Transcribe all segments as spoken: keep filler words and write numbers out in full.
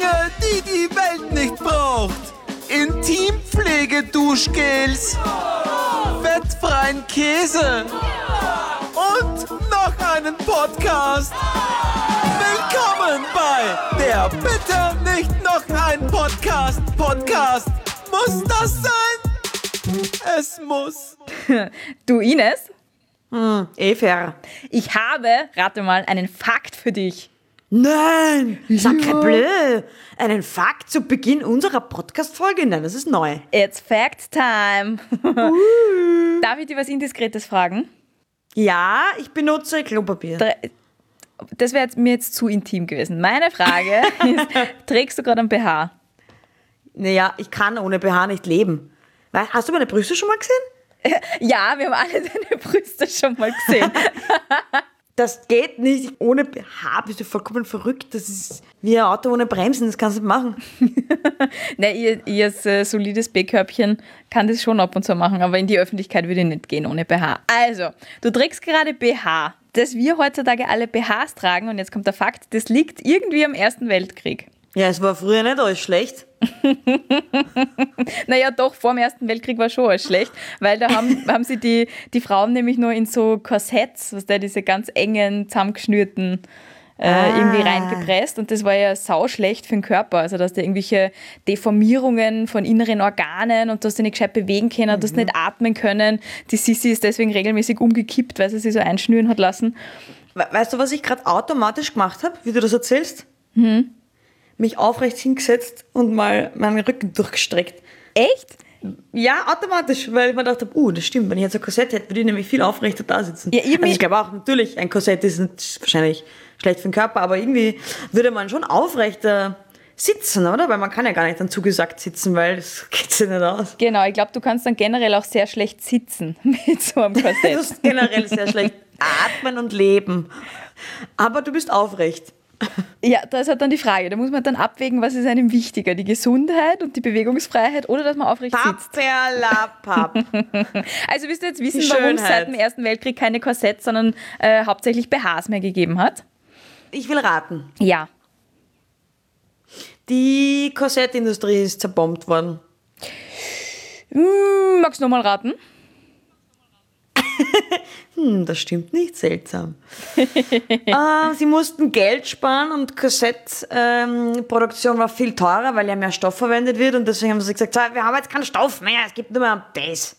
Dinge, die die Welt nicht braucht. Intimpflege-Duschgels, fettfreien Käse und noch einen Podcast. Willkommen bei der Bitte nicht noch ein Podcast. Podcast. Muss das sein? Es muss. Du, Ines? Hm, Eva. Ich habe, rate mal, einen Fakt für dich. Nein, sacre bleu. Einen Fakt zu Beginn unserer Podcast-Folge? Nein, das ist neu. It's Fact Time. Uh. Darf ich dir was Indiskretes fragen? Ja, ich benutze Klopapier. Das wäre mir jetzt zu intim gewesen. Meine Frage ist, trägst du gerade einen B H? Naja, ich kann ohne B H nicht leben. Hast du meine Brüste schon mal gesehen? Ja, wir haben alle deine Brüste schon mal gesehen. Das geht nicht. Ohne B H bist du vollkommen verrückt. Das ist wie ein Auto ohne Bremsen. Das kannst du nicht machen. Nein, ihr, ihr als äh, solides B-Körbchen kann das schon ab und zu machen, aber in die Öffentlichkeit würde ich nicht gehen ohne B H. Also, du trägst gerade B H. Dass wir heutzutage alle B Hs tragen, und jetzt kommt der Fakt, das liegt irgendwie am Ersten Weltkrieg. Ja, es war früher nicht alles schlecht. Naja, doch, vor dem Ersten Weltkrieg war schon alles schlecht, weil da haben, haben sie die, die Frauen nämlich nur in so Korsetts, was da diese ganz engen, zusammengeschnürten, äh, ah. irgendwie reingepresst, und das war ja sauschlecht für den Körper. Also, dass da irgendwelche Deformierungen von inneren Organen und du hast dich nicht gescheit bewegen können, mhm. du hast nicht atmen können. Die Sissi ist deswegen regelmäßig umgekippt, weil sie sich so einschnüren hat lassen. Weißt du, was ich gerade automatisch gemacht habe, wie du das erzählst? Mhm. Mich aufrecht hingesetzt und mal meinen Rücken durchgestreckt. Echt? Ja, automatisch, weil ich mir gedacht habe, uh, das stimmt, wenn ich jetzt ein Korsett hätte, würde ich nämlich viel aufrechter da sitzen. Ja, also ich glaube auch, natürlich, ein Korsett ist nicht wahrscheinlich schlecht für den Körper, aber irgendwie würde man schon aufrechter sitzen, oder? Weil man kann ja gar nicht dann zugesagt sitzen, weil das geht sich nicht aus. Genau, ich glaube, du kannst dann generell auch sehr schlecht sitzen mit so einem Korsett. Du kannst generell sehr schlecht atmen und leben. Aber du bist aufrecht. Ja, da ist halt dann die Frage, da muss man dann abwägen, was ist einem wichtiger, die Gesundheit und die Bewegungsfreiheit oder dass man aufrecht sitzt. Papperlapapp. Also willst du jetzt wissen, warum es seit dem Ersten Weltkrieg keine Korsetts, sondern äh, hauptsächlich B Hs mehr gegeben hat? Ich will raten. Ja. Die Korsettindustrie ist zerbombt worden. Hm, magst du nochmal raten? hm, das stimmt nicht, seltsam. äh, sie mussten Geld sparen und Korsettproduktion ähm, war viel teurer, weil ja mehr Stoff verwendet wird, und deswegen haben sie gesagt, so, wir haben jetzt keinen Stoff mehr, es gibt nur mehr das.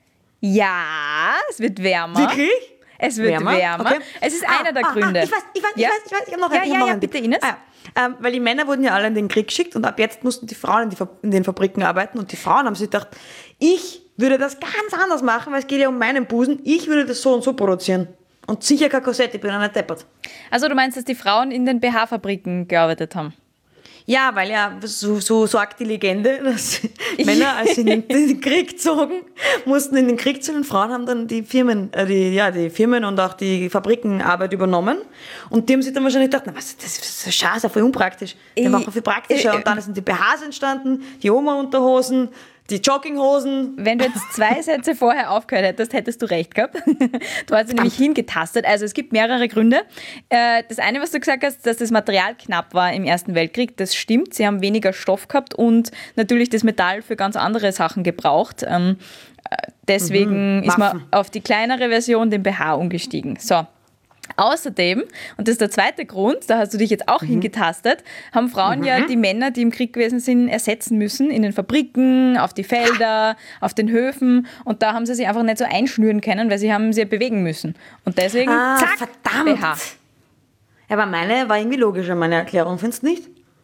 Ja, es wird wärmer. Wirklich? Es wird wärmer. wärmer. Okay. Es ist ah, einer der ah, Gründe. Ah, ich weiß, ich weiß, ja? ich weiß, ich weiß, ich habe noch ja, einen. Ja, ja, ja, einen bitte, Ines. Ah, ja. ähm, weil die Männer wurden ja alle in den Krieg geschickt und ab jetzt mussten die Frauen in, die, in den Fabriken arbeiten, und die Frauen haben sich gedacht, ich würde das ganz anders machen, weil es geht ja um meinen Busen, ich würde das so und so produzieren. Und sicher kein Korsett, ich bin ja nicht deppert. Also du meinst, dass die Frauen in den B H-Fabriken gearbeitet haben? Ja, weil ja, so, so sagt die Legende, dass Männer, als sie in den Krieg zogen, mussten in den Krieg ziehen, und Frauen haben dann die Firmen, äh, die, ja, die Firmen und auch die Fabrikenarbeit übernommen. Und die haben sich dann wahrscheinlich gedacht, na was, das ist so scheiße, voll unpraktisch. Den machen wir viel praktischer. Und dann sind die B Hs entstanden, die Oma-Unterhosen, die Jogginghosen. Wenn du jetzt zwei Sätze vorher aufgehört hättest, hättest du recht gehabt. Du hast dich nämlich hingetastet. Also es gibt mehrere Gründe. Das eine, was du gesagt hast, dass das Material knapp war im Ersten Weltkrieg, das stimmt. Sie haben weniger Stoff gehabt und natürlich das Metall für ganz andere Sachen gebraucht. Deswegen mhm, ist man auf die kleinere Version, den B H, umgestiegen. So. Außerdem, und das ist der zweite Grund, da hast du dich jetzt auch mhm. hingetastet, haben Frauen mhm. ja die Männer, die im Krieg gewesen sind, ersetzen müssen in den Fabriken, auf die Felder, auf den Höfen, und da haben sie sich einfach nicht so einschnüren können, weil sie haben sie bewegen müssen. Und deswegen, ah, zack, verdammt. B H. Aber meine war irgendwie logischer, meine Erklärung, findest du nicht?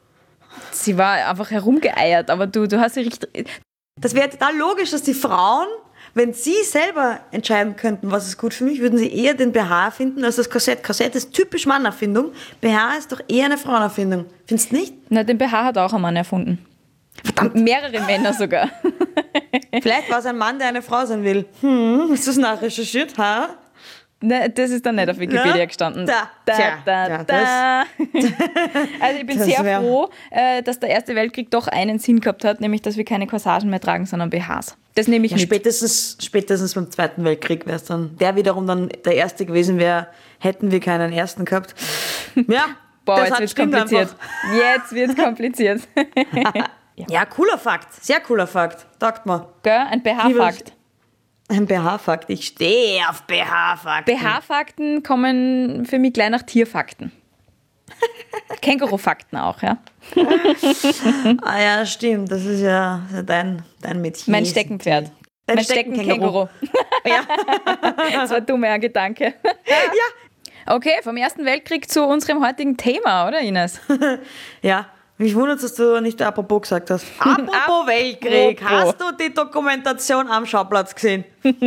Sie war einfach herumgeeiert, aber du, du hast sie richtig... Das wäre total logisch, dass die Frauen, wenn sie selber entscheiden könnten, was ist gut für mich, würden sie eher den B H finden als das Korsett. Korsett ist typisch Mannerfindung. B H ist doch eher eine Frauenerfindung. Findest du nicht? Na, den B H hat auch ein Mann erfunden. Verdammt. Mehrere Männer sogar. Vielleicht war es ein Mann, der eine Frau sein will. Hm, hast du das nachrecherchiert, ha? Ne, das ist dann nicht auf Wikipedia ja? gestanden. Da, da, Tja, da, ja, da. Also ich bin das sehr wär... froh, äh, dass der Erste Weltkrieg doch einen Sinn gehabt hat, nämlich, dass wir keine Corsagen mehr tragen, sondern B Hs. Das nehme ich ja, mit. Spätestens, spätestens beim Zweiten Weltkrieg wäre es dann, der wiederum dann der Erste gewesen wäre, hätten wir keinen Ersten gehabt. Ja, boah, Das jetzt hat wird's stimmt kompliziert. Jetzt wird's kompliziert. Ja, cooler Fakt. Sehr cooler Fakt. Sagt man. Gell? Ein B H-Fakt. Ein B H-Fakt. Ich stehe auf B H-Fakten. B H-Fakten kommen für mich gleich nach Tierfakten. Känguru-Fakten auch, ja. Ah ja, stimmt. Das ist ja dein, dein Mädchen. Mein Steckenpferd. Dein mein Steckenkänguru. Steckenkänguru. Ja. Das war ein dummer Gedanke. Ja. Okay, vom Ersten Weltkrieg zu unserem heutigen Thema, oder Ines? Ja. Mich wundert, dass du nicht apropos gesagt hast. Apropos Weltkrieg. Hast du die Dokumentation am Schauplatz gesehen?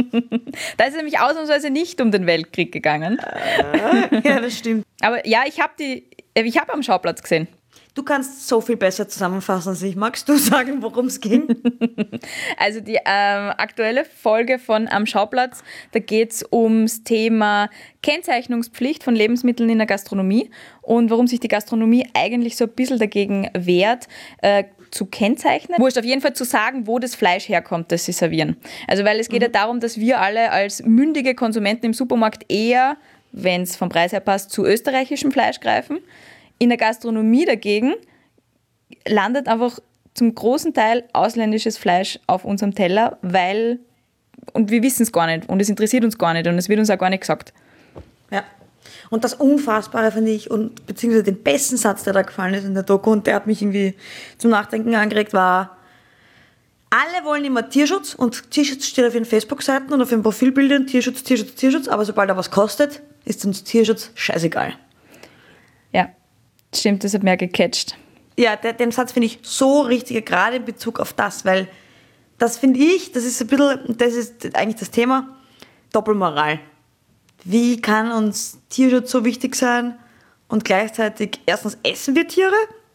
Da ist es nämlich ausnahmsweise nicht um den Weltkrieg gegangen. Ja, das stimmt. Aber ja, ich habe die, ich habe am Schauplatz gesehen. Du kannst so viel besser zusammenfassen als ich. Magst du sagen, worum es ging? Also die ähm, aktuelle Folge von Am Schauplatz, da geht es ums Thema Kennzeichnungspflicht von Lebensmitteln in der Gastronomie und warum sich die Gastronomie eigentlich so ein bisschen dagegen wehrt, äh, zu kennzeichnen. Wurscht, auf jeden Fall zu sagen, wo das Fleisch herkommt, das sie servieren. Also weil es geht mhm. ja darum, dass wir alle als mündige Konsumenten im Supermarkt eher, wenn es vom Preis her passt, zu österreichischem Fleisch greifen. In der Gastronomie dagegen landet einfach zum großen Teil ausländisches Fleisch auf unserem Teller, weil, und wir wissen es gar nicht und es interessiert uns gar nicht und es wird uns auch gar nicht gesagt. Ja. Und das Unfassbare finde ich, und beziehungsweise den besten Satz, der da gefallen ist in der Doku und der hat mich irgendwie zum Nachdenken angeregt, war: Alle wollen immer Tierschutz und Tierschutz steht auf ihren Facebook-Seiten und auf ihren Profilbildern Tierschutz, Tierschutz, Tierschutz, aber sobald er was kostet, ist uns Tierschutz scheißegal. Ja. Stimmt, das hat mir gecatcht. Ja, der, den Satz finde ich so richtig, gerade in Bezug auf das, weil das finde ich, das ist ein bisschen, das ist eigentlich das Thema, Doppelmoral. Wie kann uns Tierschutz so wichtig sein und gleichzeitig erstens essen wir Tiere?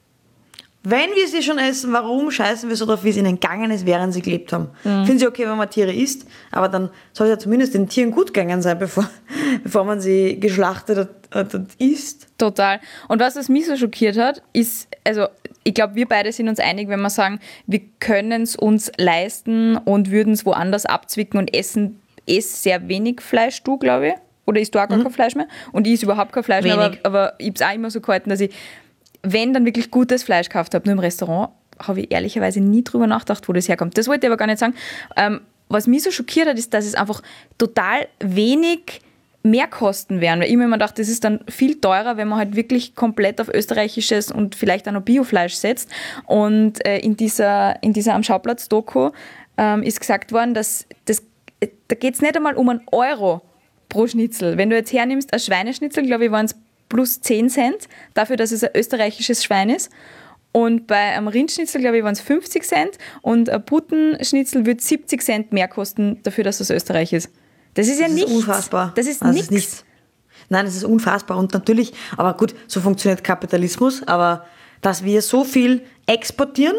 Wenn wir sie schon essen, warum scheißen wir so drauf, wie es ihnen gegangen ist, während sie gelebt haben? Mhm. Finden sie okay, wenn man Tiere isst, aber dann soll es ja zumindest den Tieren gut gegangen sein, bevor, bevor man sie geschlachtet und, und isst. Total. Und was das mich so schockiert hat, ist, also ich glaube, wir beide sind uns einig, wenn wir sagen, wir können es uns leisten und würden es woanders abzwicken und essen eh sehr wenig Fleisch, du, glaube ich. Oder isst du auch gar mhm. kein Fleisch mehr? Und ich esse überhaupt kein Fleisch wenig. mehr, aber, aber ich habe es auch immer so gehalten, dass ich, wenn dann wirklich gutes Fleisch gekauft habe, nur im Restaurant, habe ich ehrlicherweise nie drüber nachgedacht, wo das herkommt. Das wollte ich aber gar nicht sagen. Ähm, was mich so schockiert hat, ist, dass es einfach total wenig Mehrkosten wären. Weil ich mir immer dachte, das ist dann viel teurer, wenn man halt wirklich komplett auf österreichisches und vielleicht auch noch Biofleisch setzt. Und äh, in dieser, in dieser Am Schauplatz-Doku ähm, ist gesagt worden, dass das, äh, da geht es nicht einmal um einen Euro pro Schnitzel. Wenn du jetzt hernimmst, ein Schweineschnitzel, glaube ich, waren es plus zehn Cent, dafür, dass es ein österreichisches Schwein ist. Und bei einem Rindschnitzel, glaube ich, waren es fünfzig Cent und ein Puttenschnitzel wird siebzig Cent mehr kosten, dafür, dass es Österreich ist. Das ist ja das nichts. Das ist unfassbar. Das ist also nichts. nichts. Nein, das ist unfassbar. Und natürlich, aber gut, so funktioniert Kapitalismus, aber dass wir so viel exportieren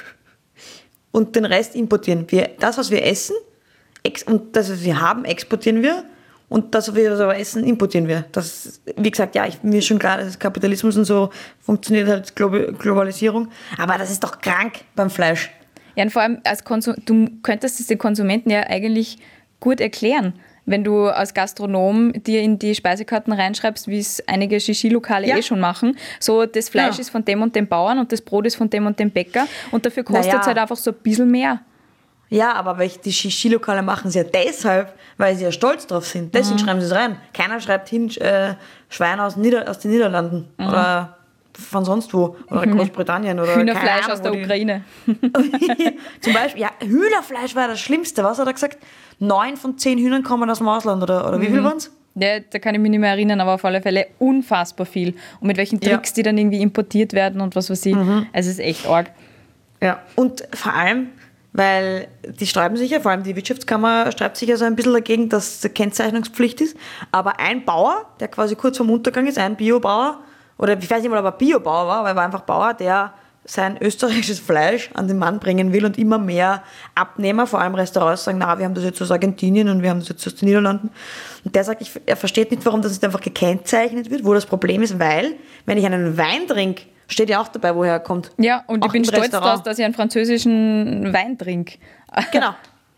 und den Rest importieren. Wir, das, was wir essen ex, und das, was wir haben, exportieren wir. Und das, was wir aber essen, importieren wir. Das, wie gesagt, ja, ich, mir ist schon klar, dass es Kapitalismus und so funktioniert halt Glo- Globalisierung. Aber das ist doch krank beim Fleisch. Ja, und vor allem, als Konsum- du könntest es den Konsumenten ja eigentlich gut erklären, wenn du als Gastronom dir in die Speisekarten reinschreibst, wie es einige Shishi-Lokale ja. eh schon machen. So, das Fleisch ja. ist von dem und dem Bauern und das Brot ist von dem und dem Bäcker. Und dafür kostet es naja. halt einfach so ein bisschen mehr. Ja, aber die Shishi-Lokale machen es ja deshalb, weil sie ja stolz drauf sind. Deswegen mhm. schreiben sie es rein. Keiner schreibt hin äh, Schwein aus, Nieder- aus den Niederlanden mhm. oder von sonst wo. Oder mhm. Großbritannien. Oder Hühnerfleisch Ahnung, aus der Ukraine. Zum Beispiel, ja, Hühnerfleisch war das Schlimmste. Was hat er gesagt? Neun von zehn Hühnern kommen aus dem Ausland. Oder, oder wie viel waren es? Ja, da kann ich mich nicht mehr erinnern, aber auf alle Fälle unfassbar viel. Und mit welchen Tricks, ja. die dann irgendwie importiert werden und was weiß ich. Mhm. Also es ist echt arg. Ja, und vor allem, weil die sträuben sich ja, vor allem die Wirtschaftskammer sträubt sich ja so ein bisschen dagegen, dass es Kennzeichnungspflicht ist. Aber ein Bauer, der quasi kurz vorm Untergang ist, ein Biobauer, oder ich weiß nicht mal, ob er Biobauer war, aber er war einfach Bauer, der sein österreichisches Fleisch an den Mann bringen will und immer mehr Abnehmer, vor allem Restaurants, sagen, na, wir haben das jetzt aus Argentinien und wir haben das jetzt aus den Niederlanden. Und der sagt, ich, er versteht nicht, warum das nicht einfach gekennzeichnet wird, wo das Problem ist, weil, wenn ich einen Wein trinke, steht ja auch dabei, woher er kommt. Ja, und auch ich bin stolz Restaurant. darauf, dass ich einen französischen Wein trinke. Genau.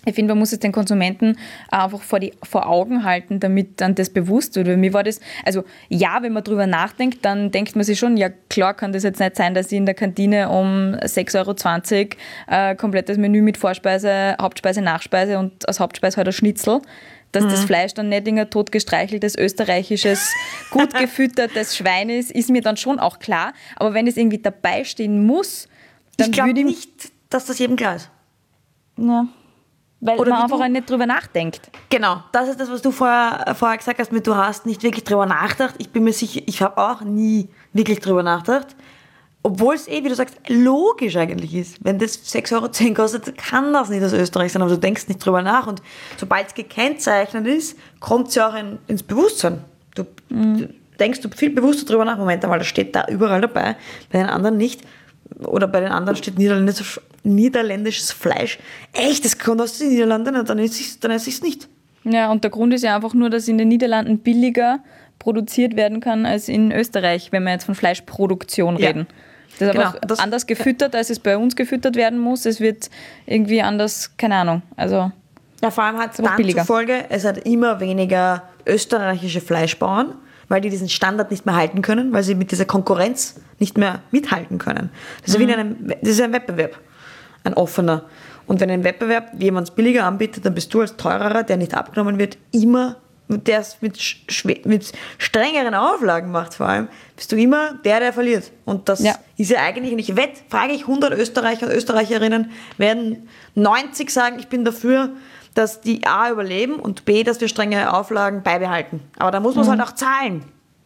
Ich finde, man muss es den Konsumenten einfach vor, die, vor Augen halten, damit dann das bewusst wird. Weil mir war das, also ja, wenn man drüber nachdenkt, dann denkt man sich schon, ja klar kann das jetzt nicht sein, dass ich in der Kantine um sechs Euro zwanzig äh, komplettes Menü mit Vorspeise, Hauptspeise, Nachspeise und als Hauptspeise halt ein Schnitzel, dass mhm. das Fleisch dann nicht in ein totgestreicheltes, österreichisches, gut gefüttertes Schwein ist, ist mir dann schon auch klar. Aber wenn es irgendwie dabei stehen muss, dann ich glaube würde ich... nicht, dass das jedem klar ist. Ja. Weil Oder man wie einfach du- auch nicht drüber nachdenkt. Genau, das ist das, was du vorher, vorher gesagt hast, mit du hast nicht wirklich drüber nachgedacht. Ich bin mir sicher, ich habe auch nie wirklich drüber nachgedacht. Obwohl es eh, wie du sagst, logisch eigentlich ist. Wenn das sechs Euro zehn kostet, kann das nicht aus Österreich sein, aber du denkst nicht drüber nach. Und sobald es gekennzeichnet ist, kommt es ja auch in, ins Bewusstsein. Du, mhm. du denkst du viel bewusster drüber nach. Moment einmal, das steht da überall dabei, bei den anderen nicht. Oder bei den anderen steht niederländisch, niederländisches Fleisch. Echt, das kommt aus den Niederlanden, dann ist es dann ist es nicht. Ja, und der Grund ist ja einfach nur, dass in den Niederlanden billiger produziert werden kann als in Österreich, wenn wir jetzt von Fleischproduktion Ja. reden. Das ist Genau, einfach das- anders gefüttert, als es bei uns gefüttert werden muss. Es wird irgendwie anders, keine Ahnung. Also Ja, vor allem hat es aber dann billiger. zur Folge, es hat immer weniger österreichische Fleischbauern, weil die diesen Standard nicht mehr halten können, weil sie mit dieser Konkurrenz nicht mehr mithalten können. Das ist, Mhm. wie in einem, das ist ein Wettbewerb, ein offener. Und wenn ein Wettbewerb jemand es billiger anbietet, dann bist du als Teurerer, der nicht abgenommen wird, immer, der es mit, schwe- mit strengeren Auflagen macht vor allem, bist du immer der, der verliert. Und das Ja. ist ja eigentlich, und ich wette, frage ich hundert Österreicher und Österreicherinnen, werden neunzig sagen, ich bin dafür, dass die A überleben und B, dass wir strenge Auflagen beibehalten. Aber da muss man es halt auch zahlen.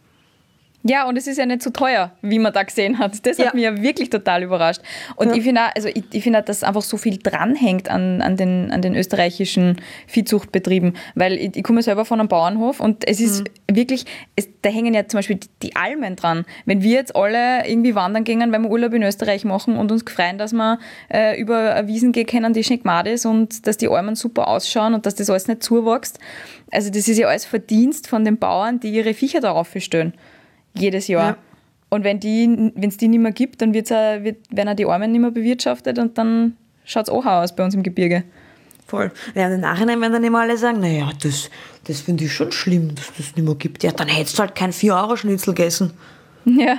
ja, und es ist ja nicht so teuer, wie man da gesehen hat. Das Ja. hat mich ja wirklich total überrascht. Und Ja. ich finde auch, also ich, ich finde auch, dass einfach so viel dranhängt an, an, den, an den österreichischen Viehzuchtbetrieben. Weil ich, ich komme selber von einem Bauernhof und es ist wirklich, es, da hängen ja zum Beispiel die, die Almen dran. Wenn wir jetzt alle irgendwie wandern gingen, weil wir Urlaub in Österreich machen und uns freuen, dass wir äh, über Wiesen gehen können, die schon gemalt ist und dass die Almen super ausschauen und dass das alles nicht zuwächst. Also das ist ja alles Verdienst von den Bauern, die ihre Viecher darauf stellen. Jedes Jahr. Ja. Und wenn die, wenn es die nicht mehr gibt, dann wird's auch, wird, werden auch die Armen nicht mehr bewirtschaftet und dann schaut es auch aus bei uns im Gebirge. Voll. Ja, und im Nachhinein werden dann immer alle sagen, naja, das, das finde ich schon schlimm, dass das nicht mehr gibt. Ja, dann hättest du halt kein vier Euro Schnitzel gegessen. Ja.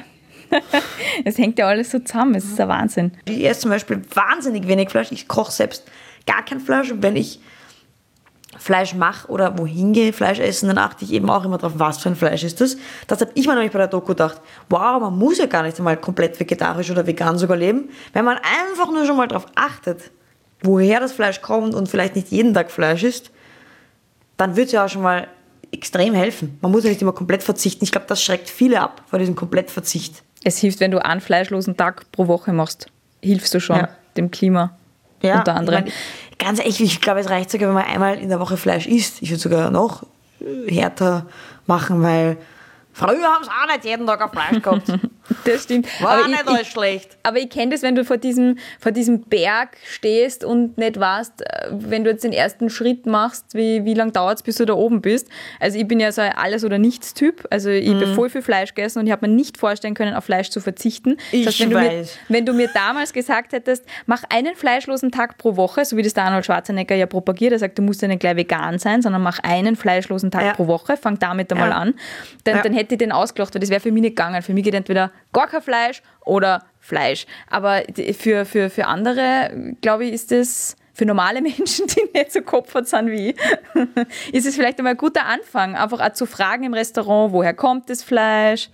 Es hängt ja alles so zusammen, es ist ein Wahnsinn. Ich esse zum Beispiel wahnsinnig wenig Fleisch. Ich koche selbst gar kein Fleisch. Und wenn ich Fleisch mache oder wohin gehe, Fleisch essen, dann achte ich eben auch immer drauf, was für ein Fleisch ist das. Das habe ich mir nämlich bei der Doku gedacht. Wow, man muss ja gar nicht einmal komplett vegetarisch oder vegan sogar leben. Wenn man einfach nur schon mal darauf achtet, woher das Fleisch kommt und vielleicht nicht jeden Tag Fleisch isst, dann wird es ja auch schon mal extrem helfen. Man muss ja nicht immer komplett verzichten. Ich glaube, das schreckt viele ab vor diesem Komplettverzicht. Es hilft, wenn du einen fleischlosen Tag pro Woche machst, hilfst du schon Ja. dem Klima. Ja, unter anderem. Ich mein, ganz ehrlich, ich glaube, es reicht sogar, wenn man einmal in der Woche Fleisch isst. Ich würde sogar noch äh, härter machen, weil früher haben sie auch nicht jeden Tag ein Fleisch gehabt. Das stimmt. War Aber auch nicht ich, alles ich, schlecht. aber ich kenne das, wenn du vor diesem, vor diesem Berg stehst und nicht weißt, äh, wenn du jetzt den ersten Schritt machst, wie, wie lange dauert es, bis du da oben bist. Also ich bin ja so ein Alles-oder-Nichts-Typ. Also ich habe voll viel Fleisch gegessen und ich habe mir nicht vorstellen können, auf Fleisch zu verzichten. Ich das heißt, wenn, du mir, weiß. wenn du mir damals gesagt hättest, mach einen fleischlosen Tag pro Woche, so wie das der Arnold Schwarzenegger ja propagiert, er sagt, du musst ja nicht gleich vegan sein, sondern mach einen fleischlosen Tag Ja. pro Woche, fang damit einmal Ja. an, dann, Ja. dann hätte ich den ausgelacht, weil das wäre für mich nicht gegangen. Für mich geht entweder gar kein Fleisch oder Fleisch. Aber die- für, für, für andere, glaube ich, ist das, für normale Menschen, die nicht so kopfert sind wie ich, ist es vielleicht einmal ein guter Anfang, einfach auch zu fragen im Restaurant, woher kommt das Fleisch?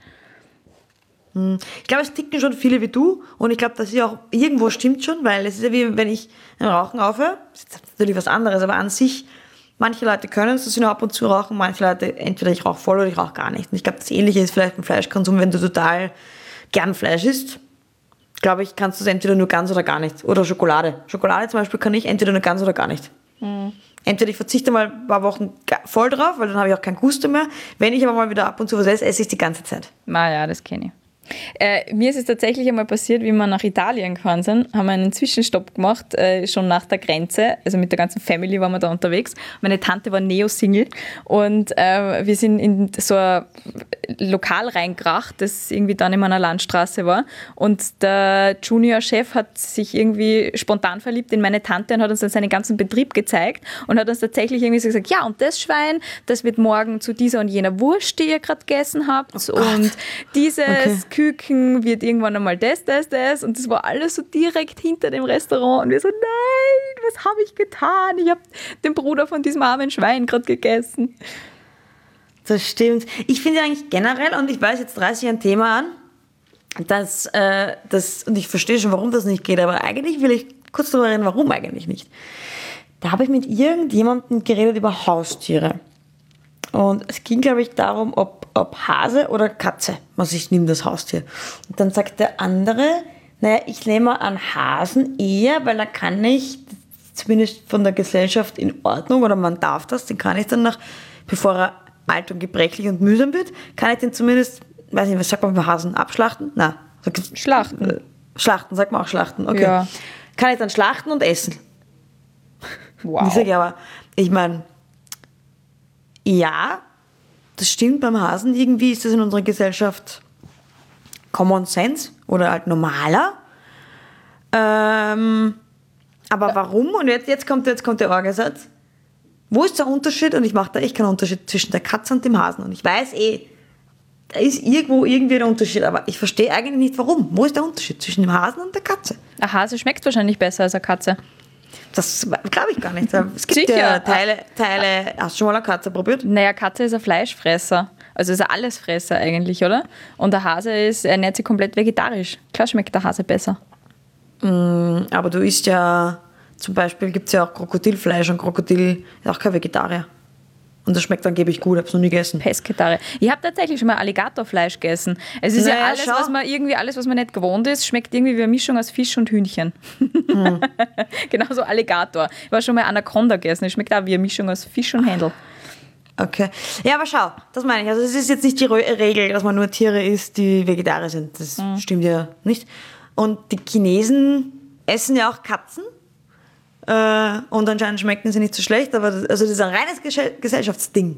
Ich glaube, es ticken schon viele wie du. Und ich glaube, dass ja auch irgendwo stimmt schon, weil es ist ja wie, wenn ich im Rauchen aufhöre. Das ist jetzt natürlich was anderes, aber an sich, manche Leute können es, dass sie nur ab und zu rauchen. Manche Leute, entweder ich rauche voll oder ich rauche gar nicht. Und ich glaube, das Ähnliche ist vielleicht beim Fleischkonsum, wenn du total gern Fleisch isst. Glaube ich, kannst du es entweder nur ganz oder gar nicht. Oder Schokolade. Schokolade zum Beispiel kann ich entweder nur ganz oder gar nicht. Entweder ich verzichte mal ein paar Wochen ga- voll drauf, weil dann habe ich auch kein Gusto mehr. Wenn ich aber mal wieder ab und zu was esse, esse ich die ganze Zeit. Na ja, das kenne ich. Äh, mir ist es tatsächlich einmal passiert, wie wir nach Italien gefahren sind, haben wir einen Zwischenstopp gemacht, äh, schon nach der Grenze, also mit der ganzen Family waren wir da unterwegs. Meine Tante war Neo-Single und äh, wir sind in so ein Lokal reingekracht, das irgendwie dann in einer Landstraße war und der Junior-Chef hat sich irgendwie spontan verliebt in meine Tante und hat uns dann seinen ganzen Betrieb gezeigt und hat uns tatsächlich irgendwie so gesagt, ja und das Schwein, das wird morgen zu dieser und jener Wurst, die ihr gerade gegessen habt Oh und dieses Okay. Küken wird irgendwann einmal das, das, das und das war alles so direkt hinter dem Restaurant und wir so, nein, was habe ich getan? Ich habe den Bruder von diesem armen Schwein gerade gegessen. Das stimmt. Ich finde eigentlich generell, und ich weiß, jetzt reiße ich ein Thema an, dass, äh, das, und ich verstehe schon, warum das nicht geht, aber eigentlich will ich kurz darüber reden, warum eigentlich nicht. Da habe ich mit irgendjemandem geredet über Haustiere. Und es ging, glaube ich, darum, ob, ob Hase oder Katze. Was ich nehme das Haustier. Und dann sagt der andere, naja, ich nehme an Hasen eher, weil da kann ich, zumindest von der Gesellschaft in Ordnung, oder man darf das, den kann ich dann nach, bevor er alt und gebrechlich und mühsam wird, kann ich den zumindest, weiß nicht, was sagt man bei Hasen, abschlachten? Nein. Schlachten. Äh, Schlachten, sagt man auch Schlachten, okay. Ja. Kann ich dann schlachten und essen? Wow. Ich sage ja, aber, ich meine, ja, das stimmt beim Hasen. Irgendwie ist das in unserer Gesellschaft Common Sense oder halt normaler. Ähm, aber warum? Und jetzt, jetzt, kommt, jetzt kommt der Orgesatz. Wo ist der Unterschied? Und ich mache da echt keinen Unterschied zwischen der Katze und dem Hasen. Und ich weiß eh, da ist irgendwo irgendwie der Unterschied. Aber ich verstehe eigentlich nicht, warum. Wo ist der Unterschied zwischen dem Hasen und der Katze? Ein Hase schmeckt wahrscheinlich besser als eine Katze. Das glaube ich gar nicht. Es gibt Sicher. ja Teile, Teile. Hast du schon mal eine Katze probiert? Naja, Katze ist ein Fleischfresser. Also ist ein Allesfresser eigentlich, oder? Und der Hase ist, ernährt sich komplett vegetarisch. Klar schmeckt der Hase besser. Aber du isst ja, zum Beispiel gibt es ja auch Krokodilfleisch und Krokodil ist auch kein Vegetarier. Und das schmeckt angeblich gut, ich habe es noch nie gegessen. Pescetarier. Ich habe tatsächlich schon mal Alligatorfleisch gegessen. Es ist ja Naja, alles, schau. was man irgendwie, alles, was man nicht gewohnt ist, schmeckt irgendwie wie eine Mischung aus Fisch und Hühnchen. Hm. Genauso Alligator. Ich war schon mal Anaconda gegessen. Es schmeckt auch wie eine Mischung aus Fisch und Händel. Okay. Ja, aber schau, das meine ich. Also es ist jetzt nicht die Re- Regel, dass man nur Tiere isst, die Vegetarier sind. Das stimmt ja nicht. Und die Chinesen essen ja auch Katzen. Äh, und anscheinend schmecken sie nicht so schlecht, aber das, also das ist ein reines Gesche- Gesellschaftsding.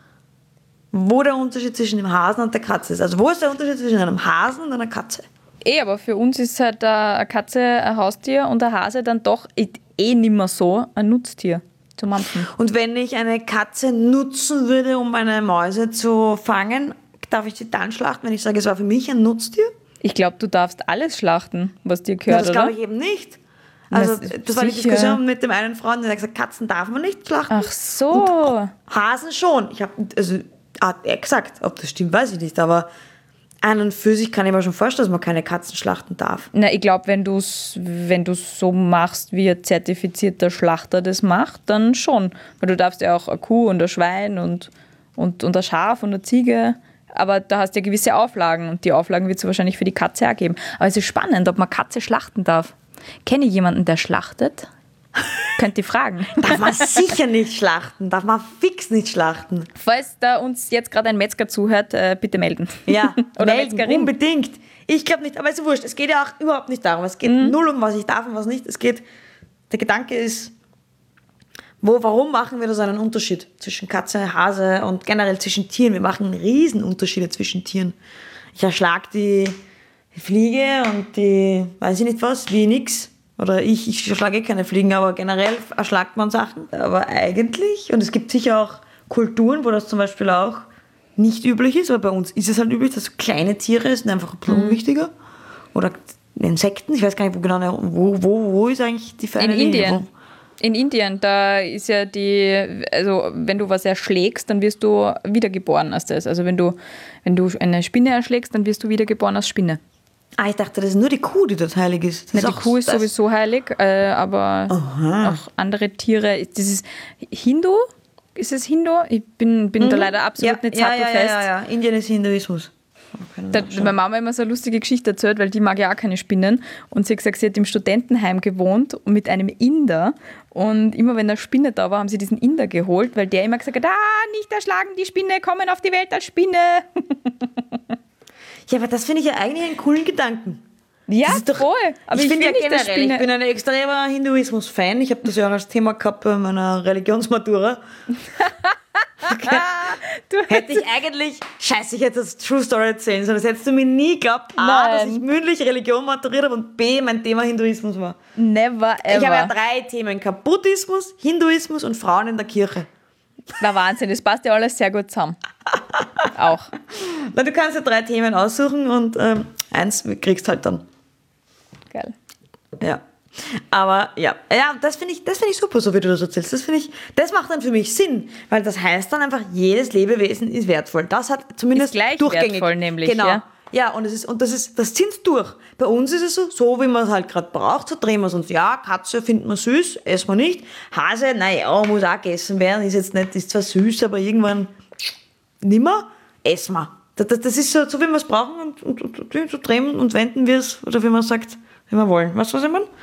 Wo der Unterschied zwischen dem Hasen und der Katze ist. Also wo ist der Unterschied zwischen einem Hasen und einer Katze? Eh, aber für uns ist halt eine Katze ein Haustier und ein Hase dann doch eh nicht mehr so ein Nutztier zu mampfen. Und wenn ich eine Katze nutzen würde, um eine Mäuse zu fangen, darf ich sie dann schlachten, wenn ich sage, es war für mich ein Nutztier? Ich glaube, du darfst alles schlachten, was dir Ja, gehört, das oder? glaube ich eben nicht. Also Das- das war die sicher. Diskussion mit dem einen Freund, der hat gesagt, Katzen darf man nicht schlachten. Ach so. Hasen schon. Ich habe, also hat er gesagt, ob das stimmt, weiß ich nicht, aber an und für sich kann ich mir schon vorstellen, dass man keine Katzen schlachten darf. Na, ich glaube, wenn du es wenn du's so machst, wie ein zertifizierter Schlachter das macht, dann schon. Weil du darfst ja auch eine Kuh und ein Schwein und, und, und ein Schaf und eine Ziege. Aber da hast du ja gewisse Auflagen und die Auflagen wird es wahrscheinlich für die Katze auch geben. Aber es ist spannend, ob man Katze schlachten darf. Kenne ich jemanden, der schlachtet? Könnt ihr fragen. Darf man sicher nicht schlachten, darf man fix nicht schlachten. Falls da uns jetzt gerade ein Metzger zuhört, äh, bitte melden. Ja, Oder melden, Metzgerin. unbedingt. Ich glaube nicht, aber es ist wurscht. Es geht ja auch überhaupt nicht darum. Es geht null um, was ich darf und was nicht. Es geht, der Gedanke ist, wo, warum machen wir da so einen Unterschied zwischen Katze, Hase und generell zwischen Tieren? Wir machen Riesenunterschiede zwischen Tieren. Ich erschlag die Fliege und die, weiß ich nicht was, wie nix. Oder ich, ich erschlage keine Fliegen, aber generell erschlagt man Sachen. Aber eigentlich, und es gibt sicher auch Kulturen, wo das zum Beispiel auch nicht üblich ist, aber bei uns ist es halt üblich, dass so kleine Tiere sind einfach ein bisschen unwichtiger. Oder Insekten, ich weiß gar nicht, wo genau, wo, wo, wo ist eigentlich die feine In Linie? Indien. In Indien, da ist ja die, also wenn du was erschlägst, dann wirst du wiedergeboren als das. Also wenn du, wenn du eine Spinne erschlägst, dann wirst du wiedergeboren als Spinne. Ah, ich dachte, das ist nur die Kuh, die dort heilig ist. Das Na, ist die auch- Kuh ist das- sowieso heilig, äh, aber auch andere Tiere. Das ist Hindu? Ist es Hindu? Ich bin, bin da leider absolut ja, nicht ja, ja, sattelfest. ja, ja, ja. Indien ist Hinduismus. Da hat meine Mama immer so eine lustige Geschichte erzählt, weil die mag ja auch keine Spinnen. Und sie hat gesagt, sie hat im Studentenheim gewohnt und mit einem Inder. Und immer wenn eine Spinne da war, haben sie diesen Inder geholt, weil der immer gesagt hat, ah, nicht erschlagen, die Spinne, kommen auf die Welt als Spinne. Ja, aber das finde ich ja eigentlich einen coolen Gedanken. Ja, Das ist doch- voll. Aber ich, ich, finde ja nicht, dass generell, ich Spinne- bin ein extremer Hinduismus-Fan. Ich habe das ja auch als Thema gehabt bei meiner Religionsmatura. Du- Hätte ich eigentlich, scheiße, ich hätte das True Story erzählen sollen. Das hättest du mir nie geglaubt. A, dass Nein. ich mündlich Religion maturiert habe und B, mein Thema Hinduismus war. Never ever. Ich habe ja drei Themen gehabt. Buddhismus, Hinduismus und Frauen in der Kirche. Na Wahnsinn, das passt ja alles sehr gut zusammen. Auch. Na, du kannst ja drei Themen aussuchen und ähm, eins kriegst halt dann. Geil. Ja. Aber ja, ja, das finde ich, das finde ich super, so wie du das erzählst. Das finde ich, das macht dann für mich Sinn, weil das heißt dann einfach, jedes Lebewesen ist wertvoll. Das hat zumindest Ist gleich durchgängig. wertvoll nämlich, Genau. ja. Ja, und es ist, und das ist, das zieht durch. Bei uns ist es so, so wie man es halt gerade braucht, so drehen wir es uns. Ja, Katze findet man süß, essen wir nicht. Hase, naja, muss auch gegessen werden, ist jetzt nicht, ist zwar süß, aber irgendwann nimmer, essen wir. Das, das, das ist so, so wie wir es brauchen und, und, und so drehen und wenden wir es, oder wie man sagt, wie wir wollen. Weißt du, was ich meine?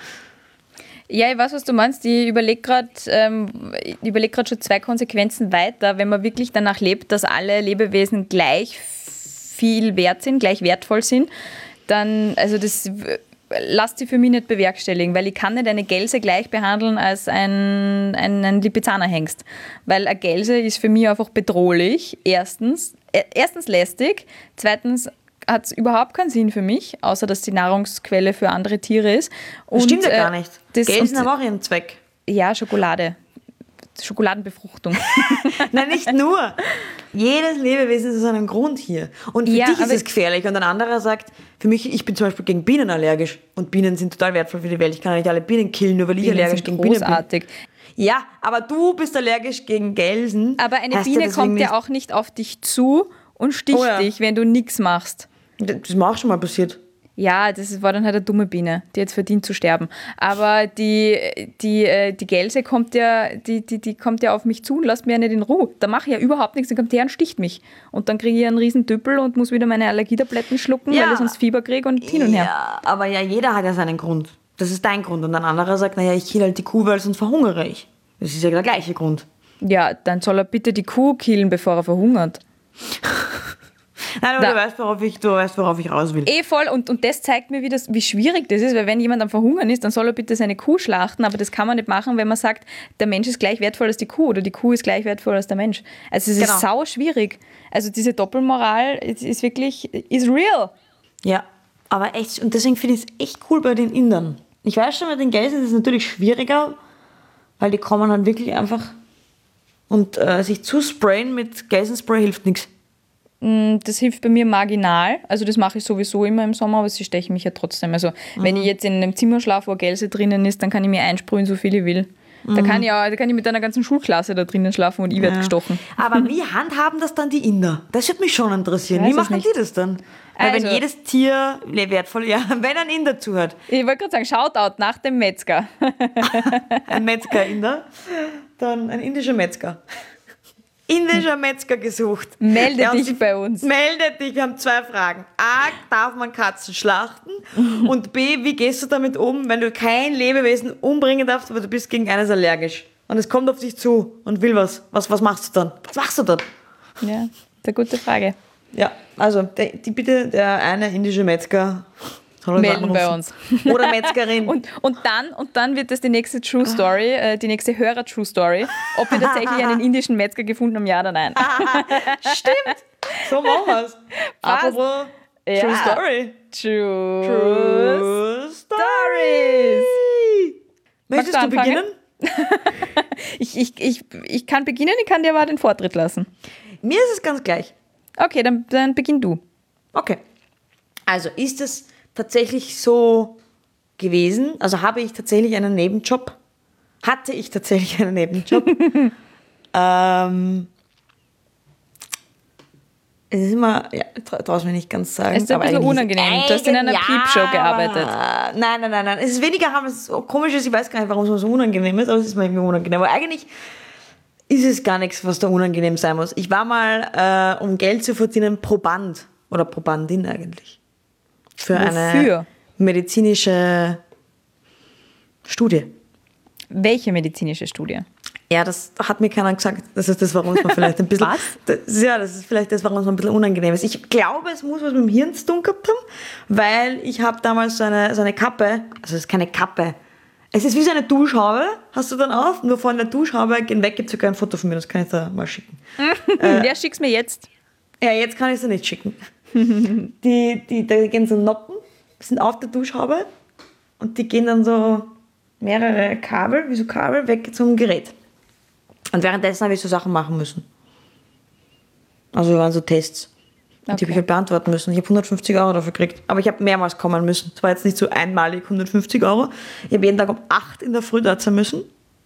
Ja, ich weiß, was du meinst. Ich überlege gerade ähm, ich überleg grad schon zwei Konsequenzen weiter, wenn man wirklich danach lebt, dass alle Lebewesen gleich viel wert sind, gleich wertvoll sind, dann, also das w- lasst sich für mich nicht bewerkstelligen, weil ich kann nicht eine Gelse gleich behandeln als ein, ein, ein Lipizzaner-Hengst. Weil eine Gelse ist für mich einfach bedrohlich, erstens, äh, erstens lästig, zweitens hat es überhaupt keinen Sinn für mich, außer dass die Nahrungsquelle für andere Tiere ist. Und, Das stimmt ja äh, gar nicht. Das, Gelsen und, haben auch ihren Zweck. ja, Schokolade. Schokoladenbefruchtung. Nein, nicht nur. Jedes Lebewesen ist aus einem Grund hier. Und für Ja, dich ist aber- es gefährlich. Und ein anderer sagt, für mich, ich bin zum Beispiel gegen Bienen allergisch. Und Bienen sind total wertvoll für die Welt. Ich kann ja nicht alle Bienen killen, nur weil ich Bienen allergisch sind gegen Bienen bin. großartig. Ja, aber du bist allergisch gegen Gelsen. Aber eine Heißt ja Biene deswegen kommt nicht- ja auch nicht auf dich zu und sticht Oh ja. dich, wenn du nichts machst. Das ist mir auch schon mal passiert. Ja, das war dann halt eine dumme Biene, die jetzt verdient zu sterben. Aber die, die, äh, die Gelse kommt ja, die, die, die kommt ja auf mich zu und lässt mich ja nicht in Ruhe. Da mache ich ja überhaupt nichts, dann kommt die her und sticht mich. Und dann kriege ich einen riesen Düppel und muss wieder meine Allergietabletten schlucken, Ja. weil ich sonst Fieber kriege und hin und her. Ja, aber ja, jeder hat ja seinen Grund. Das ist dein Grund. Und ein anderer sagt, naja, ich kill halt die Kuh, weil sonst verhungere ich. Das ist ja der gleiche Grund. Ja, dann soll er bitte die Kuh killen, bevor er verhungert. Nein, aber Da- du weißt, worauf ich, du weißt, worauf ich raus will. Eh voll, und, und das zeigt mir, wie, das, wie schwierig das ist, weil wenn jemand am Verhungern ist, dann soll er bitte seine Kuh schlachten, aber das kann man nicht machen, wenn man sagt, der Mensch ist gleich wertvoll als die Kuh oder die Kuh ist gleich wertvoll als der Mensch. Also es Genau. ist sau schwierig. Also diese Doppelmoral ist, ist wirklich, is real. Ja, aber echt, und deswegen finde ich es echt cool bei den Indern. Ich weiß schon, bei den Gelsen ist es natürlich schwieriger, weil die kommen halt wirklich einfach und äh, sich zu sprayen mit Gelsenspray hilft nichts. Das hilft bei mir marginal, also das mache ich sowieso immer im Sommer, aber sie stechen mich ja trotzdem. Also wenn ich jetzt in einem Zimmer schlafe, wo eine Gelse drinnen ist, dann kann ich mir einsprühen, so viel ich will. Da kann ich, auch, da kann ich mit einer ganzen Schulklasse da drinnen schlafen und ich werde gestochen. Aber wie handhaben das dann die Inder? Das würde mich schon interessieren. Ich Wie weiß es machen nicht. die das dann? Weil wenn Also- jedes Tier ne, wertvoll, ja, wenn ein Inder zuhört, Ich wollte gerade sagen, Shoutout nach dem Metzger. ein Metzger-Inder, dann ein indischer Metzger. Indischer Metzger gesucht. Melde Ja, und dich sie- bei uns. Melde dich, wir haben zwei Fragen. A, darf man Katzen schlachten? Und B, wie gehst du damit um, wenn du kein Lebewesen umbringen darfst, aber du bist gegen eines allergisch? Und es kommt auf dich zu und will was. Was, was machst du dann? Was machst du dann? Ja, das ist eine gute Frage. Ja, also der, die bitte, der eine indische Metzger soll uns Melden bei anrufen. uns. Oder Metzgerin. Und, und, dann, und dann wird das die nächste True Story, äh, die nächste Hörer-True Story, ob wir tatsächlich einen indischen Metzger gefunden haben, ja oder nein. Stimmt, so machen wir's. Apropos Ja. True Story. True, True Stories. Möchtest Magst du du anfangen? beginnen? Ich, ich, ich, ich kann beginnen, ich kann dir aber den Vortritt lassen. Mir ist es ganz gleich. Okay, dann, dann beginn du. Okay. Also ist es tatsächlich so gewesen? Also habe ich tatsächlich einen Nebenjob? Hatte ich tatsächlich einen Nebenjob? ähm, es ist immer, ja, tra traue mir nicht ganz sagen. Es ist ein aber bisschen eigentlich- unangenehm. Du hast in einer Ja, Piepshow gearbeitet. aber- Nein, nein, nein, nein. Es ist weniger, haben es so komisch ist, ich weiß gar nicht, warum es mir so unangenehm ist, aber es ist mir irgendwie unangenehm. Aber eigentlich ist es gar nichts, was da unangenehm sein muss. Ich war mal, äh, um Geld zu verdienen, Proband oder Probandin eigentlich. Für Wofür? eine medizinische Studie. Welche medizinische Studie? Ja, das hat mir keiner gesagt. Das ist das, warum es mir vielleicht ein bisschen... Was? Das, ja, das ist vielleicht das, warum es mir ein bisschen unangenehm ist. Ich glaube, es muss was mit dem Hirn zu tun gehabt haben, weil ich habe damals so eine, so eine Kappe, also es ist keine Kappe, es ist wie so eine Duschhaube, hast du dann auf, nur von der Duschhaube gehen weg, gibt es sogar ein Foto von mir, das kann ich da mal schicken. äh, ja, schick's mir jetzt. Ja, jetzt kann ich es dir nicht schicken. die, die, da gehen so Noppen, sind auf der Duschhaube und die gehen dann so mehrere Kabel, wie so Kabel, weg zum Gerät. Und währenddessen habe ich so Sachen machen müssen. Also waren so Tests. Und die Okay. habe ich halt beantworten müssen. Ich habe hundertfünfzig Euro dafür gekriegt. Aber ich habe mehrmals kommen müssen. Es war jetzt nicht so einmalig hundertfünfzig Euro. Ich habe jeden Tag um acht in der Früh da sein müssen.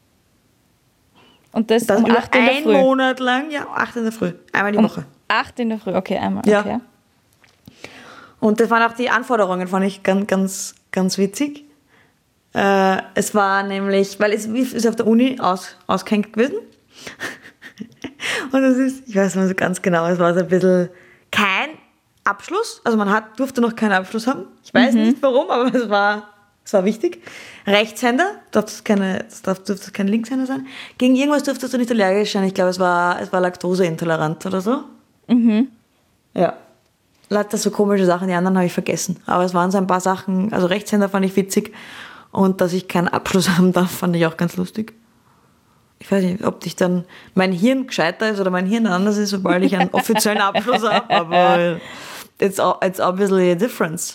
Und das, Das um über acht in der einen Früh. Monat lang. Ja, acht in der Früh. Einmal die Um Woche. acht in der Früh, okay, einmal. Ja. Okay. Und das waren auch die Anforderungen, fand ich ganz, ganz, ganz witzig. Äh, es war nämlich, weil es ist auf der Uni aus, ausgehängt gewesen. Und das ist, ich weiß nicht so ganz genau, es war so ein bisschen kein Abschluss. Also man hat, durfte noch keinen Abschluss haben. Ich weiß nicht warum, aber es war, es war wichtig. Rechtshänder, darf keine, das darf, durfte kein Linkshänder sein. Gegen irgendwas durftest du nicht allergisch sein. Ich glaube, es war, es war laktoseintolerant oder so. Mhm. Ja. Lauter so komische Sachen, die anderen habe ich vergessen. Aber es waren so ein paar Sachen, also Rechtshänder fand ich witzig. Und dass ich keinen Abschluss haben darf, fand ich auch ganz lustig. Ich weiß nicht, ob dich dann mein Hirn gescheiter ist oder mein Hirn anders ist, sobald ich einen offiziellen Abschluss habe, aber it's, it's obviously a difference.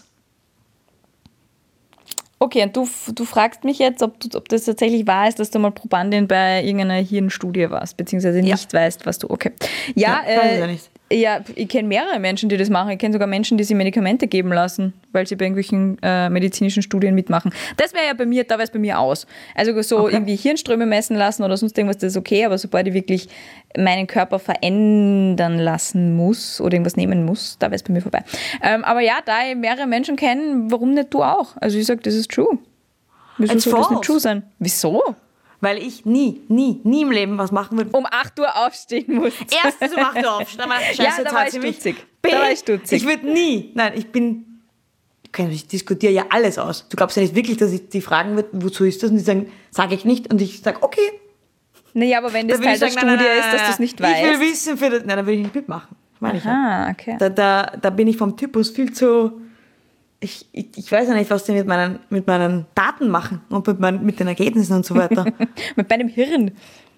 Okay, und du, du fragst mich jetzt, ob, du, ob das tatsächlich wahr ist, dass du mal Probandin bei irgendeiner Hirnstudie warst, beziehungsweise nicht Ja. weißt, was du... Okay. Ja, Ja, weiß ich äh, ja nicht. ja, ich kenne mehrere Menschen, die das machen. Ich kenne sogar Menschen, die sich Medikamente geben lassen, weil sie bei irgendwelchen äh, medizinischen Studien mitmachen. Das wäre ja bei mir, da wäre es bei mir aus. Also so Okay. irgendwie Hirnströme messen lassen oder sonst irgendwas, das ist okay, aber sobald ich wirklich meinen Körper verändern lassen muss oder irgendwas nehmen muss, da wäre es bei mir vorbei. Ähm, aber ja, da ich mehrere Menschen kenne, warum nicht du auch? Also ich sage, das ist true. Wieso It's soll das false. nicht true sein? Wieso? Weil ich nie, nie, nie im Leben was machen würde. Um acht Uhr aufstehen musst. Erstens um acht Uhr aufstehen, dann war ich, Ja, scheiße, da jetzt war hat ich sie mich. stutzig. B, Da war ich stutzig. Ich würde nie, nein, ich bin, okay, ich diskutiere ja alles aus. Du glaubst ja nicht wirklich, dass ich die fragen würde, wozu ist das? Und die sagen, sage ich nicht. Und ich sage, okay. Naja, aber wenn das Dann Teil würde der ich sagen, nein, Studie nein, ist, nein, dass du nein, es nicht nein. Ich will weißt. wissen, für das, nein, dann würde ich nicht mitmachen. Das meine ich ja. Ah, okay. Da, da, da bin ich vom Typus viel zu. Ich, ich, ich weiß ja nicht, was die mit meinen, mit meinen Daten machen und mit, meinen, mit den Ergebnissen und so weiter. Mit meinem Hirn.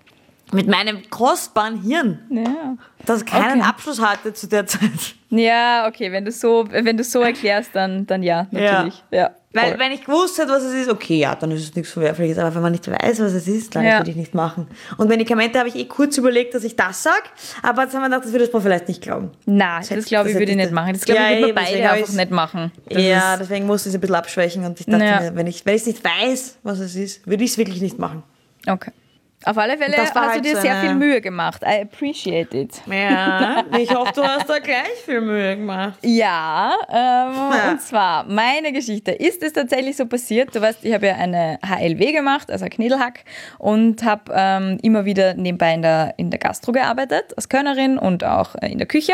Mit meinem kostbaren Hirn, Ja. das keinen Okay. Abschluss hatte zu der Zeit. Ja, okay, wenn du so, wenn du so erklärst, dann, dann ja, natürlich. Ja. Weil, voll. wenn ich gewusst hätte, was es ist, okay, ja, dann ist es nichts Verwerfliches. Aber wenn man nicht weiß, was es ist, dann Ja. würde ich nicht machen. Und Medikamente habe ich eh kurz überlegt, dass ich das sage. Aber jetzt haben wir gedacht, das würde man vielleicht nicht glauben. Na, das, hätte- glaube ich, das würde ich hätte nicht ich- machen. Das glaube Ja, ich, würde eben, man deswegen beide habe einfach ich's- nicht machen. Das ja, ist, deswegen musste ich es ein bisschen abschwächen. Und ich dachte Ja. mir, wenn ich wenn ich es nicht weiß, was es ist, würde ich es wirklich nicht machen. okay. Auf alle Fälle das hast war du halt dir so sehr eine- viel Mühe gemacht. I appreciate it. Ja, ich hoffe, du hast da gleich viel Mühe gemacht. Ja, ähm, Ja. und zwar meine Geschichte. Ist es tatsächlich so passiert? Du weißt, ich habe ja eine H L W gemacht, also Knädelhack, und habe ähm, immer wieder nebenbei in der, in der Gastro gearbeitet, als Kellnerin und auch äh, in der Küche.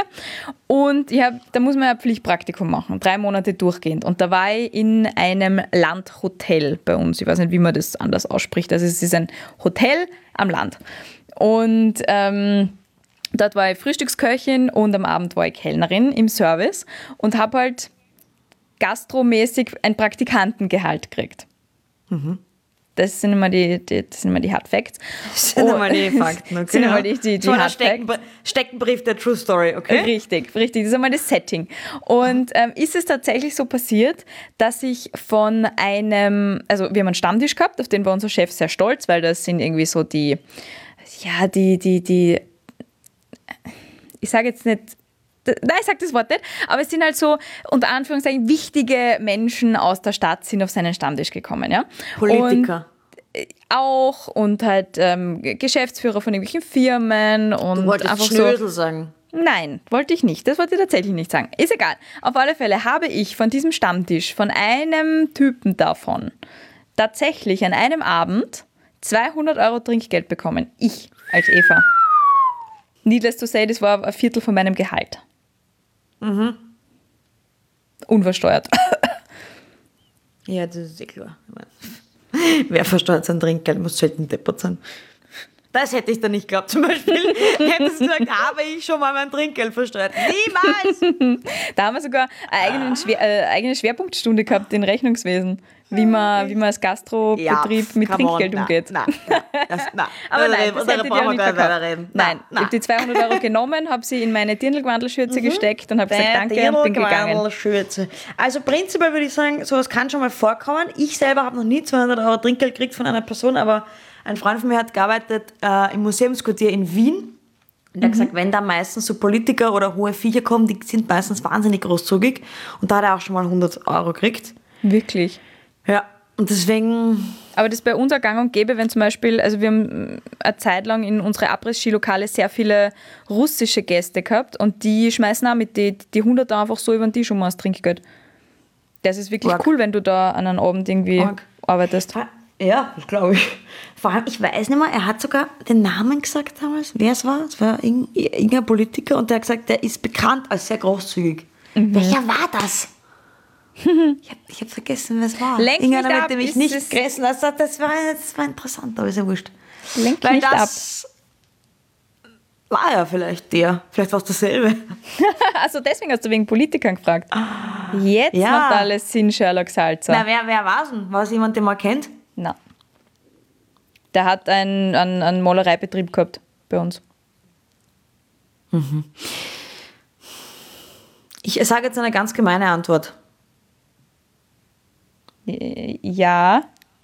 Und ich hab, da muss man ja ein Pflichtpraktikum machen, drei Monate durchgehend. Und da war ich in einem Landhotel bei uns. Ich weiß nicht, wie man das anders ausspricht. Also es ist ein Hotel am Land. Und ähm, dort war ich Frühstücksköchin und am Abend war ich Kellnerin im Service und habe halt gastromäßig ein Praktikantengehalt gekriegt. Das sind immer die, die, das sind immer die Hard Facts. Das sind immer die Fakten, okay? Das sind immer die, die, die so ein Hard Facts. Steckenbr- Steckenbrief der True Story, okay? Richtig, richtig. Das ist einmal das Setting. Und ähm, ist es tatsächlich so passiert, dass ich von einem, also wir haben einen Stammtisch gehabt, auf den war unser Chef sehr stolz, weil das sind irgendwie so die, ja, die, die, die, ich sage jetzt nicht, nein, ich sage das Wort nicht, aber es sind halt so, unter Anführungszeichen, wichtige Menschen aus der Stadt sind auf seinen Stammtisch gekommen, ja. Politiker. Und auch und halt ähm, Geschäftsführer von irgendwelchen Firmen und Du wolltest einfach so. Schnösel sagen. Nein, wollte ich nicht. Das wollte ich tatsächlich nicht sagen. Ist egal. Auf alle Fälle habe ich von diesem Stammtisch, von einem Typen davon, tatsächlich an einem Abend zweihundert Euro Trinkgeld bekommen. Ich als Eva. Needless to say, das war ein Viertel von meinem Gehalt. Mhm. Unversteuert. Ja, das ist eh klar. Wer versteuert sein Trinkgeld, muss selten deppert sein. Das hätte ich dann nicht geglaubt. Zum Beispiel hättest du gesagt, habe ich schon mal mein Trinkgeld versteuert. Niemals! Da haben wir sogar eine eigene, Schwer, äh, eigene Schwerpunktstunde gehabt in Rechnungswesen, wie man, wie man als Gastrobetrieb Ja, mit come Trinkgeld on, umgeht. Nein, nein, das, nein. Aber nein, da das da hättet brauchen ihr wir nicht gar nicht verkauft. weiterreden. Nein, ich habe die zweihundert Euro genommen, habe sie in meine Dirndl-Gewandel-Schürze gesteckt und habe gesagt, danke und bin gegangen. Schürze. Also prinzipiell würde ich sagen, sowas kann schon mal vorkommen. Ich selber habe noch nie zweihundert Euro Trinkgeld gekriegt von einer Person, aber ein Freund von mir hat gearbeitet äh, im Museumsquartier in Wien. Und er hat gesagt, wenn da meistens so Politiker oder hohe Viecher kommen, die sind meistens wahnsinnig großzügig. Und da hat er auch schon mal hundert Euro gekriegt. Wirklich? Ja, und deswegen... Aber das ist bei uns auch gang und gäbe, wenn zum Beispiel, also wir haben eine Zeit lang in unsere Abriss-Skilokale sehr viele russische Gäste gehabt und die schmeißen auch mit die, die hundert einfach so über den Tisch um als Trinkgeld. Das ist wirklich Arg. cool, wenn du da an einem Abend irgendwie Arg. arbeitest. Ja, das glaube ich. Vor allem, ich weiß nicht mehr, er hat sogar den Namen gesagt damals, wer es war. Es war irgendein, irgendein Politiker und der hat gesagt, der ist bekannt als sehr großzügig. Mhm. Welcher war das? Ich habe ich hab vergessen, wer es war. Lenk Irgendeiner, nicht mit ab, dem ich ist nicht es- gegessen habe. Das, das, war, das war interessant, aber ist ja wurscht. Lenk Weil nicht das war ja vielleicht der. Vielleicht war es dasselbe. ab. Also deswegen hast du wegen Politikern gefragt. Jetzt Ja. macht alles Sinn, Sherlock Salzer. Na, wer, wer war es denn? War es jemand, den man kennt? Na. Der hat einen, einen, einen Malereibetrieb gehabt bei uns. Ich sage jetzt eine ganz gemeine Antwort. Äh, Ja.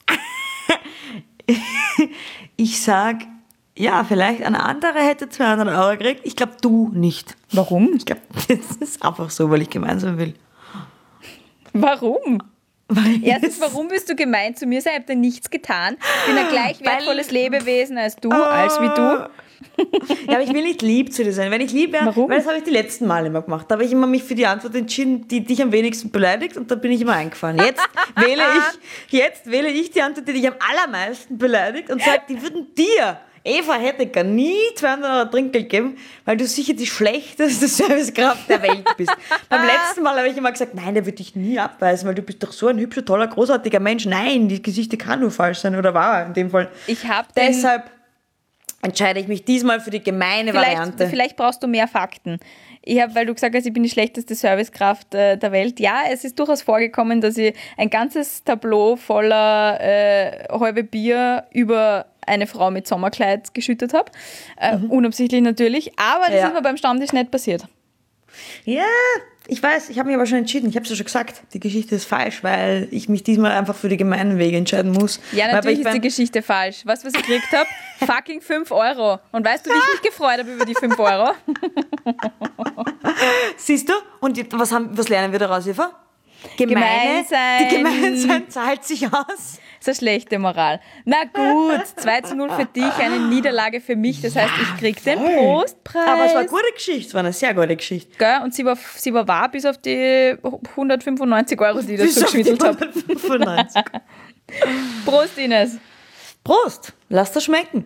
Ich sag, ja, vielleicht ein anderer hätte zweihundert Euro gekriegt. Ich glaube, du nicht. Warum? Ich glaube, das ist einfach so, weil ich gemeinsam will. Warum? Weil Erstens, warum bist du gemein zu mir? Ich habe dir nichts getan. Ich bin ein gleich Weil- wertvolles Lebewesen als du, als wie du. Ja, aber ich will nicht lieb zu dir sein. Wenn ich lieb wäre, Warum? weil das habe ich die letzten Male immer gemacht. Da habe ich immer mich für die Antwort entschieden, die dich am wenigsten beleidigt und da bin ich immer eingefahren. Jetzt wähle ich, jetzt wähle ich die Antwort, die dich am allermeisten beleidigt und sage, die würden dir, Eva Hettecker, nie zweihundert Euro Trinkgeld geben, weil du sicher die schlechteste Servicekraft der Welt bist. Beim letzten Mal habe ich immer gesagt, nein, der wird dich nie abweisen, weil du bist doch so ein hübscher, toller, großartiger Mensch. Nein, die Geschichte kann nur falsch sein oder war in dem Fall. Ich habe den... Deshalb entscheide ich mich diesmal für die gemeine Vielleicht, Variante. vielleicht brauchst du mehr Fakten. Ich habe, weil du gesagt hast, ich bin die schlechteste Servicekraft äh, der Welt. Ja, es ist durchaus vorgekommen, dass ich ein ganzes Tableau voller äh, halbe Bier über eine Frau mit Sommerkleid geschüttet habe. Äh, Unabsichtlich natürlich. Aber das Ja. ist mir beim Stammtisch nicht passiert. Ja, ich weiß, ich habe mich aber schon entschieden. Ich habe es ja schon gesagt, die Geschichte ist falsch, weil ich mich diesmal einfach für die gemeinen Wege entscheiden muss. Ja, Weil natürlich ich ist die beim- Geschichte falsch. Weißt du, was ich gekriegt habe? Fucking fünf Euro. Und weißt du, wie ich mich gefreut habe über die fünf Euro? Siehst du? Und die- was, haben, was lernen wir daraus, Eva? Gemeine, Gemein sein. Die Gemeinsein zahlt sich aus. Das ist eine schlechte Moral. Na gut, zwei zu null für dich, eine Niederlage für mich. Das heißt, ich krieg den Prostpreis. Aber es war eine gute Geschichte, es war eine sehr gute Geschichte. Gell? Und sie war, sie war wahr bis auf die hundertfünfundneunzig Euro, die ich dazu geschmiedelt habe. hundertfünfundneunzig. Prost, Ines. Prost, lass das schmecken.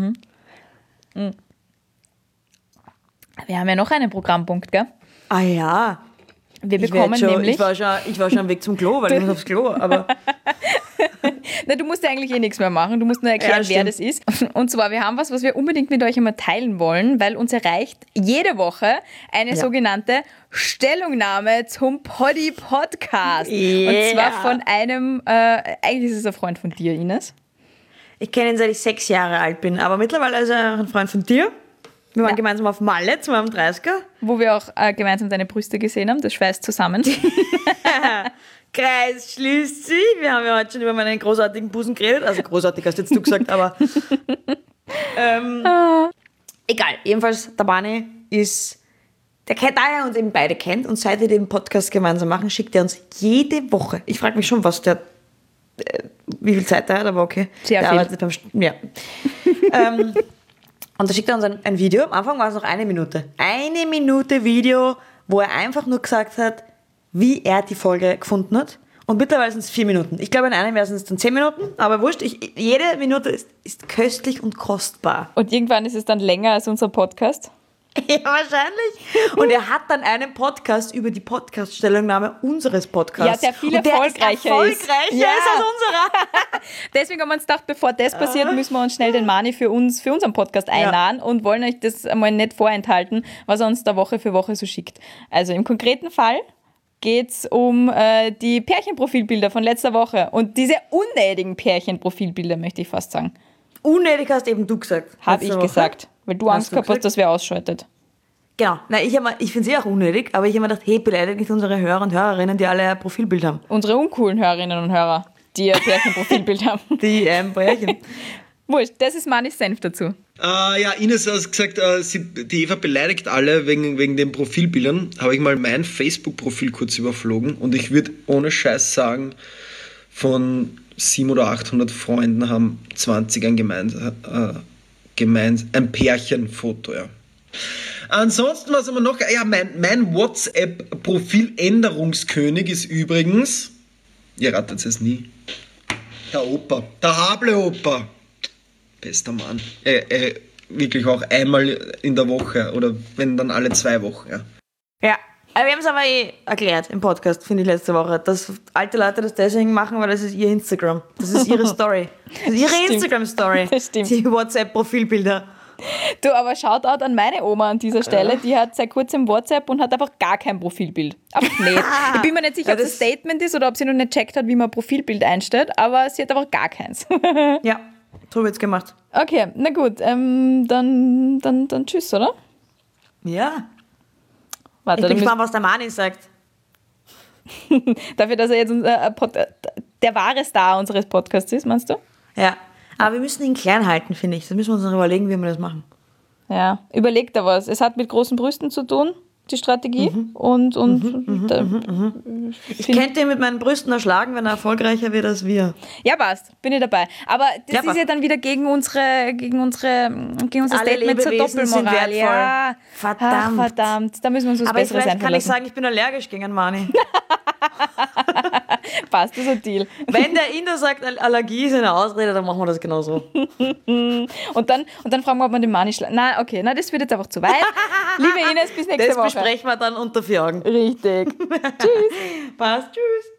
Wir haben ja noch einen Programmpunkt, gell? Ah ja. Wir Ich, wär bekommen jetzt schon, nämlich... ich, war schon, ich war schon am Weg zum Klo, weil ich muss aufs Klo. Aber Na, du musst ja eigentlich eh nichts mehr machen. Du musst nur erklären, Ja, wer stimmt. das ist. Und zwar, wir haben was, was wir unbedingt mit euch einmal teilen wollen, weil uns erreicht jede Woche eine Ja. sogenannte Stellungnahme zum Poddy Podcast. Yeah. Und zwar von einem, äh, eigentlich ist es ein Freund von dir, Ines. ich kenne ihn, seit ich sechs Jahre alt bin. Aber mittlerweile ist er ein Freund von dir. Wir waren Ja. gemeinsam auf Malle zu meinem dreißiger. Wo wir auch äh, gemeinsam deine Brüste gesehen haben. Das schweißt zusammen. Kreis schließt sich. Wir haben ja heute schon über meinen großartigen Busen geredet. Also großartig hast jetzt du gesagt, aber ähm, egal. Jedenfalls, der Bani ist, der kennt, da er uns eben beide kennt und seit wir den Podcast gemeinsam machen, schickt er uns jede Woche. Ich frage mich schon, was der, äh, wie viel Zeit er hat, aber okay. Sehr der viel. arbeitet beim, St- ja. ähm, und da schickt er uns ein, ein Video. Am Anfang war es noch eine Minute. Eine Minute Video, wo er einfach nur gesagt hat, wie er die Folge gefunden hat. Und mittlerweile sind es vier Minuten. Ich glaube, in einem Jahr sind es dann zehn Minuten, aber wurscht. Ich, jede Minute ist, ist köstlich und kostbar. Und irgendwann ist es dann länger als unser Podcast. Ja, wahrscheinlich. Und er hat dann einen Podcast über die Podcast-Stellungnahme unseres Podcasts. Ja, der viel und der erfolgreicher ist. erfolgreicher ist. Ja. ist als unserer. Deswegen haben wir uns gedacht, bevor das passiert, müssen wir uns schnell den Mani für uns, für unseren Podcast einladen und wollen euch das einmal nicht vorenthalten, was er uns da Woche für Woche so schickt. Also im konkreten Fall geht es um äh, die Pärchenprofilbilder von letzter Woche. Und diese unnötigen Pärchenprofilbilder, möchte ich fast sagen. Unnötig hast eben du gesagt. Habe ich Woche. gesagt, weil du Hast Angst du gehabt hast, gesagt? dass wer ausschaltet. Genau. Nein, ich, hab mir- ich finde es eh auch unnötig, aber ich habe mir gedacht, hey, beleidigt nicht unsere Hörer und Hörerinnen, die alle ein Profilbild haben. Unsere uncoolen Hörerinnen und Hörer, die ein Pärchenprofilbild haben. Die ähm, Pärchen. Wurscht, das ist Manis Senf dazu. Äh, ja, Ines hat gesagt, äh, sie, die Eva beleidigt alle wegen, wegen den Profilbildern. Habe ich mal mein Facebook-Profil kurz überflogen und ich würde ohne Scheiß sagen, von siebenhundert oder achthundert Freunden haben zwanzig ein gemeins, äh, gemeins, ein Pärchenfoto, ja. Ansonsten, was haben wir noch? Ja, mein, mein WhatsApp-Profiländerungskönig ist übrigens, ihr ratet es nie, der Opa, der Hable-Opa. Bester Mann. Äh, äh, wirklich auch einmal in der Woche oder wenn dann alle zwei Wochen, ja. Ja. Aber wir haben es aber eh erklärt im Podcast, finde ich, letzte Woche, dass alte Leute das deswegen machen, weil das ist ihr Instagram. Das ist ihre Story. Das ist ihre Stimmt. Instagram-Story. Das stimmt. Die WhatsApp-Profilbilder. Du, aber Shoutout an meine Oma an dieser Stelle, die hat seit kurzem WhatsApp und hat einfach gar kein Profilbild. Einfach nicht. Ich bin mir nicht sicher, Ja, ob das das- ein Statement ist oder ob sie noch nicht checkt hat, wie man ein Profilbild einstellt, aber sie hat einfach gar keins. Ja, so wird's gemacht. Okay, na gut, ähm, dann, dann, dann tschüss, oder? Ja. Warte, Ich bin dann gespannt, was der Mani sagt. müssen- dafür, dass er jetzt unser, äh, Pod, äh, der wahre Star unseres Podcasts ist, meinst du? Ja. Aber wir müssen ihn klein halten, finde ich. Das müssen wir uns noch überlegen, wie wir das machen. Ja, überleg da was. Es hat mit großen Brüsten zu tun, die Strategie. Und, und da, Ich könnte ihn mit meinen Brüsten erschlagen, wenn er erfolgreicher wird als wir. ja, passt, bin ich dabei. Aber das Ja, ist passt. ja dann wieder gegen unsere, gegen unsere, gegen unser Alle Statement zur Lebewesen sind Doppelmoral. wertvoll. Ja, Verdammt. Ach, verdammt. Da müssen wir uns was Aber Besseres vielleicht kann einfallen ich sagen, ich bin allergisch gegen einen Mani. Passt, das ist ein Deal. Wenn der Inder sagt, Allergie ist eine Ausrede, dann machen wir das genauso. Und dann, und dann fragen wir, ob man den Mani schlägt. Nein, okay, na, das wird jetzt einfach zu weit. Liebe Ines, bis nächste Das Woche. besprechen wir dann unter vier Augen. Richtig. Passt, tschüss.